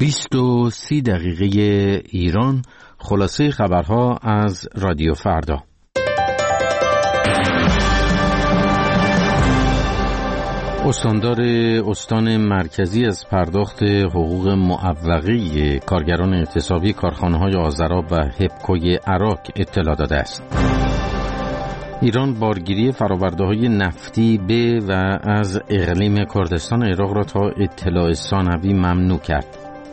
20:30 ایران. خلاصه خبرها از رادیو فردا. استاندار استان مرکزی از پرداخت حقوق معوقه کارگران اعتصابی کارخانه‌های آذراب و هپکوی عراق اطلاع داده است. ایران بارگیری فرآورده‌های نفتی به و از اقلیم کردستان عراق را تا اطلاع ثانوی ممنوع کرد.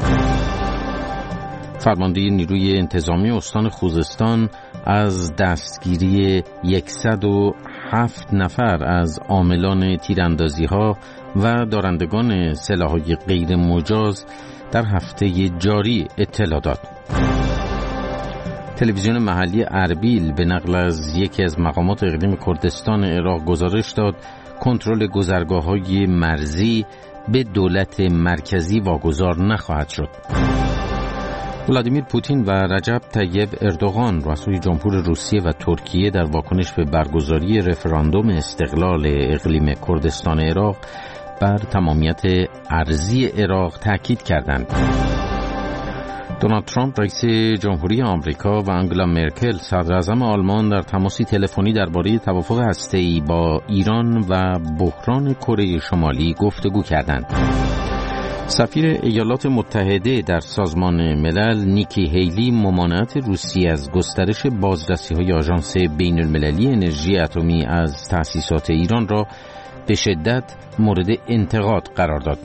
فرمانده نیروی انتظامی استان خوزستان از دستگیری 107 نفر از عاملان تیراندازی‌ها و دارندگان سلاح‌های غیر مجاز در هفته جاری اطلاع داد. تلویزیون محلی اربیل به نقل از یکی از مقامات اقلیم کردستان عراق گزارش داد کنترل گذرگاه‌های مرزی به دولت مرکزی واگذار نخواهد شد. ولادیمیر پوتین و رجب طیب اردوغان رئیسای جمهور روسیه و ترکیه در واکنش به برگزاری رفراندوم استقلال اقلیم کردستان عراق بر تمامیت ارضی عراق تاکید کردند. دونالد ترامپ رئیس جمهوری آمریکا و آنگلا مرکل صدراعظم آلمان در تماسی تلفنی درباره توافق هسته‌ای با ایران و بحران کره شمالی گفتگو کردند. سفیر ایالات متحده در سازمان ملل نیکی هیلی ممانعت روسیه از گسترش بازرسی‌های آژانس بین‌المللی انرژی اتمی از تأسیسات ایران را به شدت مورد انتقاد قرار داد.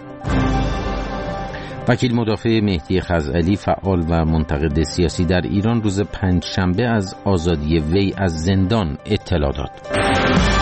وکیل مدافع مهدی خزعلی فعال و منتقد سیاسی در ایران روز پنجشنبه از آزادی وی از زندان اطلاع داد.